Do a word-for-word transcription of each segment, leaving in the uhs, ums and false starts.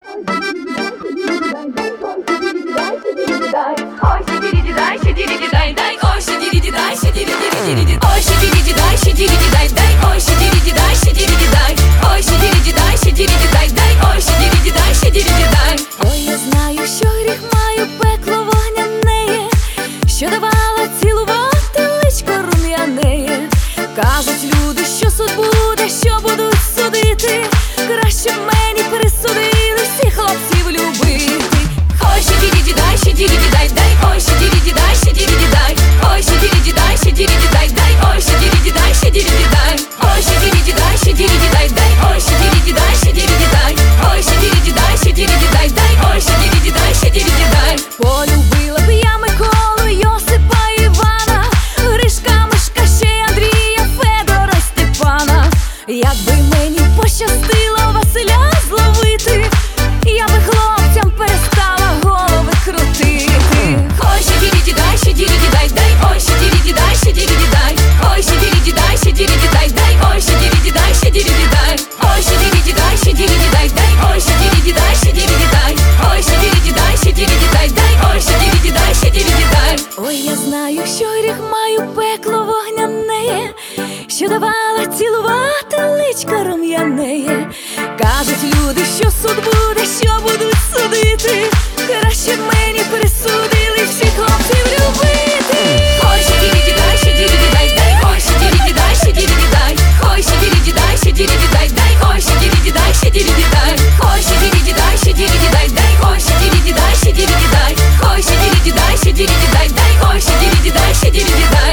Ой, я знаю, що гріх маю, пекло вогняне, що давала цілувати личко рум'яне. Кажуть люди, що суд буде, що будуть судити, краще б мені присудили всіх хлопців любити. Ой, ще дірі дай, ще дірі дай, дай, ой, ще дірі дай, ще дірі дай, ой, ще дірі дай, ще дірі дай, дай, ой, ще дірі дай, ще дірі дай, ой, ще дірі дай, ще дірі дай, дай, ой, ще дірі дай, ще дірі дай, ой, ще дірі дай, ще дірі дай, дай, ой, ще дірі дай, ще дірі дай. Полюбила б я Миколу, Йосипа, Івана, Гришка, Мишка, ще й Андрія, Федора, Степана. Якби мені пощастило Василя зловити, я би хлопцям перестала голови крутити. Ой, ще дірі дай, ще дірі дай, дай, ой, ще дірі дай, ще дірі дай, ой, ще дірі дай, ще дірі дай, дай, ой, ще дірі дай, ще дірі дай, ой, ще дірі дай, ще дірі дай, дай, ой, ще дірі дай, ще дірі дай, ой, ще дірі дай, ще дірі дай, дай, ой, ще дірі дай, ще дірі дай. Ой, я знаю, що гріх маю, пекло вогняне, що давала цілувати личко рум'яне. Кажуть люди, що суд буде, що будуть судити, краще б мені присудили всіх хлопців любити. Ой, ще дірі дай, ще дірі дай, дай, ой, ще дірі дай, ще дірі дай, ой, ще дірі дай, ще дірі дай, дай, ой, ще дірі дай, ще дірі дай, ой, ще дірі дай, ще дірі дай, дай, ой, ще дірі дай, ще дірі дай, ой, ще дірі дай, ще дірі дай, дай, ой, ще дірі дай, ще дірі дай.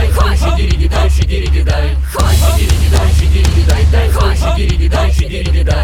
Did